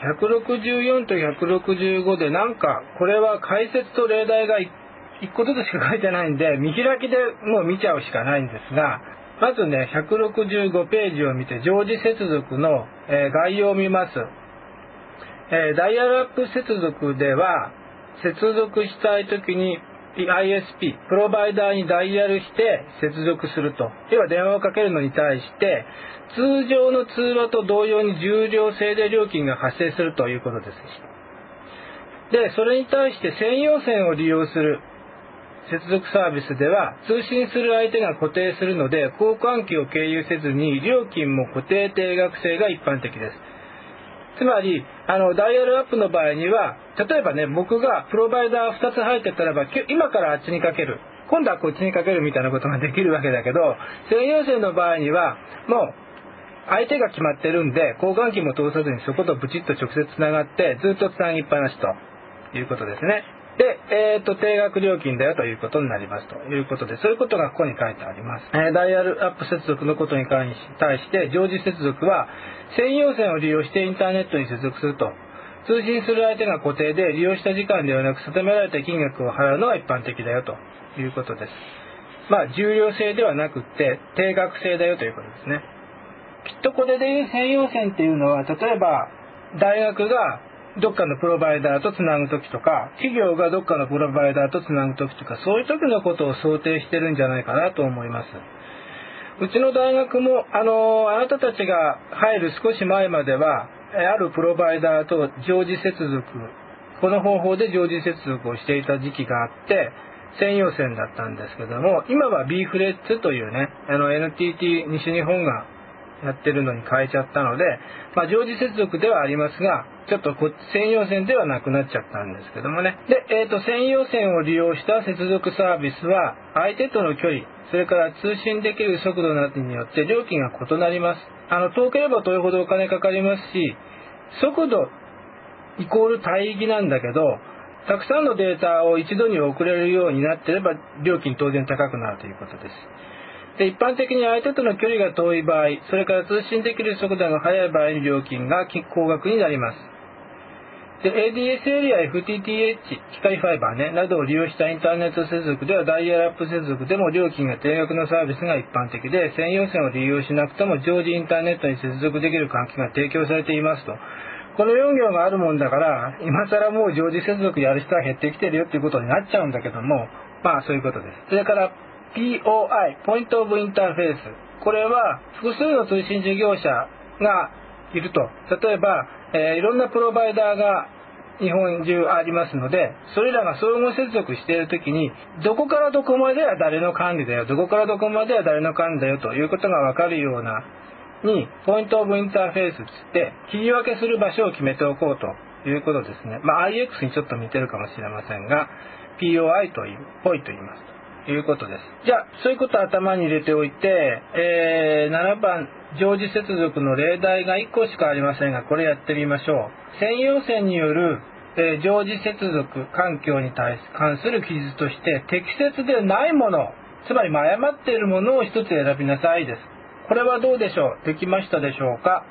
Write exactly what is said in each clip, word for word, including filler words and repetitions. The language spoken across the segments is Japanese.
ひゃくろくじゅうよんとひゃくろくじゅうごでなんかこれは解説と例題がいっこずつしか書いてないんで見開きでもう見ちゃうしかないんですが、まずねひゃくろくじゅうごページを見て常時接続の、えー、概要を見ます。えー、ダイヤルアップ接続では接続したいときに アイエスピー プロバイダーにダイヤルして接続すると、要は電話をかけるのに対して通常の通話と同様に重量制で料金が発生するということです。でそれに対して専用線を利用する接続サービスでは通信する相手が固定するので交換機を経由せずに料金も固定定額制が一般的です。つまりあのダイヤルアップの場合には例えばね僕がプロバイダーふたつ入ってたらば今からあっちにかける今度はこっちにかけるみたいなことができるわけだけど、専用線の場合にはもう相手が決まってるんで交換機も通さずにそことブチッと直接つながってずっとつなぎっぱなしということですね。で、えーと、定額料金だよということになりますということで、そういうことがここに書いてあります。えー、ダイヤルアップ接続のことに対して常時接続は専用線を利用してインターネットに接続すると、通信する相手が固定で利用した時間ではなく定められた金額を払うのが一般的だよということです。まあ重量制ではなくって定額制だよということですね。きっとこれでいう専用線っていうのは例えば大学がどっかのプロバイダーとつなぐときとか企業がどっかのプロバイダーとつなぐときとかそういう時のことを想定してるんじゃないかなと思います。うちの大学もあのあなたたちが入る少し前まではあるプロバイダーと常時接続この方法で常時接続をしていた時期があって専用線だったんですけども、今は B フレッツというねあの エヌティーティー 西日本がやってるのに変えちゃったので、まあ、常時接続ではありますがちょっとこ専用線ではなくなっちゃったんですけどもね。で、えーと、専用線を利用した接続サービスは相手との距離それから通信できる速度などによって料金が異なります。あの遠ければ遠いほどお金かかりますし速度イコール帯域なんだけどたくさんのデータを一度に送れるようになっていれば料金当然高くなるということです。で一般的に相手との距離が遠い場合それから通信できる速度が速い場合に料金が高額になります。で エーディーエスエル や エフティーティーエイチ 光ファイバーねなどを利用したインターネット接続ではダイヤルアップ接続でも料金が定額のサービスが一般的で専用線を利用しなくても常時インターネットに接続できる環境が提供されていますと。このよん行があるもんだから今更もう常時接続やる人は減ってきてるよっていうことになっちゃうんだけども、まあそういうことです。それから ピーオーアイ ポイントオブインターフェース、これは複数の通信事業者がいると、例えば、えー、いろんなプロバイダーが日本中ありますのでそれらが相互接続しているときにどこからどこまでは誰の管理だよどこからどこまでは誰の管理だよということが分かるようなにポイントオブインターフェースつって切り分けする場所を決めておこうということですね。まあ アイエックス にちょっと似てるかもしれませんが ピーオーアイ というぽいと言いますということです。じゃあそういうことを頭に入れておいて、えー、ななばん常時接続の例題がいっこしかありませんがこれやってみましょう。専用線による、えー、常時接続環境に対し関する記述として適切でないものつまり誤っているものを一つ選びなさいです。これはどうでしょう。できましたでしょうか。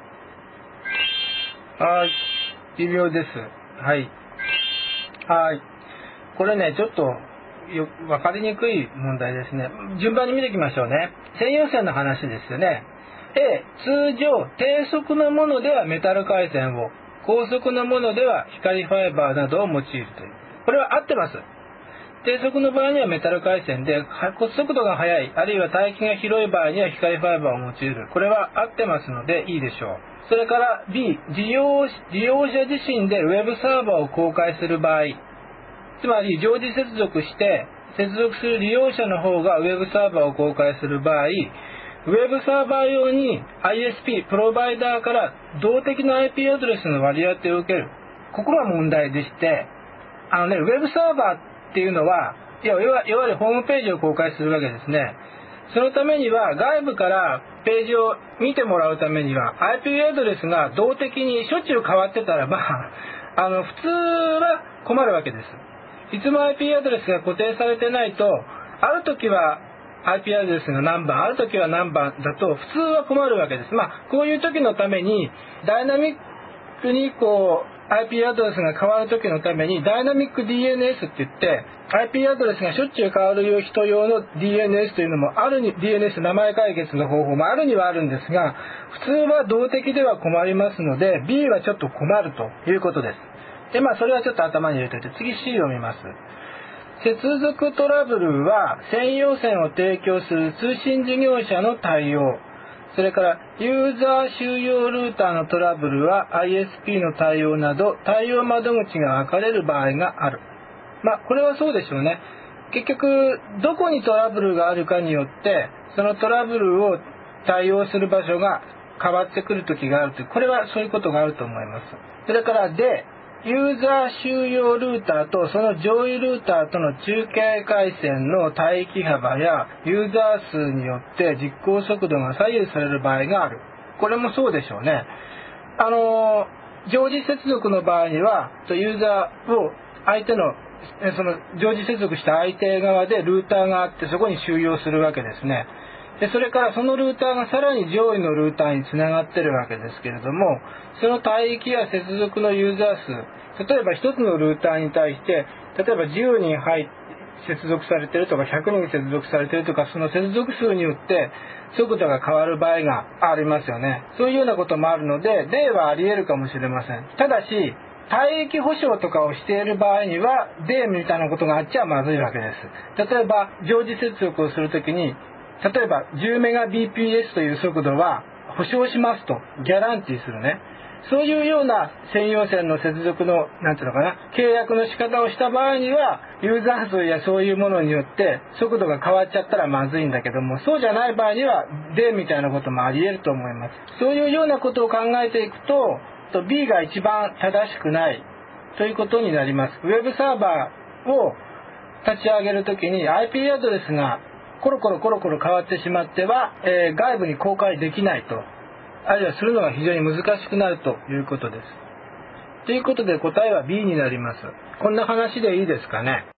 はい、微妙です。はいはいこれねちょっとよ分かりにくい問題ですね。順番に見ていきましょうね。専用線の話ですよね。 A 通常低速のものではメタル回線を高速のものでは光ファイバーなどを用いるというこれは合ってます。低速の場合にはメタル回線で速度が速いあるいは帯域が広い場合には光ファイバーを用いるこれは合ってますのでいいでしょう。それから B 利用、利用者自身でウェブサーバーを公開する場合つまり常時接続して接続する利用者の方がウェブサーバーを公開する場合ウェブサーバー用に アイエスピー プロバイダーから動的な アイピー アドレスの割り当てを受けるここが問題でしてあのねウェブサーバーっていうのはいわゆるホームページを公開するわけですね。そのためには外部からページを見てもらうためには アイピー アドレスが動的にしょっちゅう変わってたらばあの普通は困るわけです。いつも アイピー アドレスが固定されてないとある時は アイピー アドレスが何番ある時は何番だと普通は困るわけです。まあこういう時のためにダイナミックにこう アイピー アドレスが変わる時のためにダイナミック ディーエヌエス って言って アイピー アドレスがしょっちゅう変わる人用の ディーエヌエス というのもあるに ディーエヌエス 名前解決の方法もあるにはあるんですが、普通は動的では困りますので B はちょっと困るということです。でまあそれはちょっと頭に入れておいて、次 C を見ます。接続トラブルは専用線を提供する通信事業者の対応、それからユーザー収容ルーターのトラブルは アイエスピー の対応など対応窓口が分かれる場合がある。まあこれはそうでしょうね。結局どこにトラブルがあるかによってそのトラブルを対応する場所が変わってくる時があるという、これはそういうことがあると思います。それからでユーザー収容ルーターとその上位ルーターとの中継回線の帯域幅やユーザー数によって実行速度が左右される場合がある。これもそうでしょうね。あの常時接続の場合にはユーザーを相手のその常時接続した相手側でルーターがあってそこに収容するわけですね。でそれからそのルーターがさらに上位のルーターにつながってるわけですけれども、その帯域や接続のユーザー数、例えばひとつのルーターに対して例えばじゅうにん入接続されてるとかひゃくにん接続されてるとか、その接続数によって速度が変わる場合がありますよね。そういうようなこともあるので例はあり得るかもしれません。ただし帯域保証とかをしている場合には例みたいなことがあっちゃまずいわけです。例えば常時接続をするときに例えば じゅうメガビーピーエス という速度は保証しますとギャランティーするね。そういうような専用線の接続のなんていうのかな契約の仕方をした場合にはユーザー数やそういうものによって速度が変わっちゃったらまずいんだけども、そうじゃない場合には例みたいなこともあり得ると思います。そういうようなことを考えていくと B が一番正しくないということになります。ウェブサーバーを立ち上げるときに アイピー アドレスがコロコロコロコロ変わってしまっては、えー、外部に公開できないと、あるいはするのが非常に難しくなるということです。ということで答えは B になります。こんな話でいいですかね。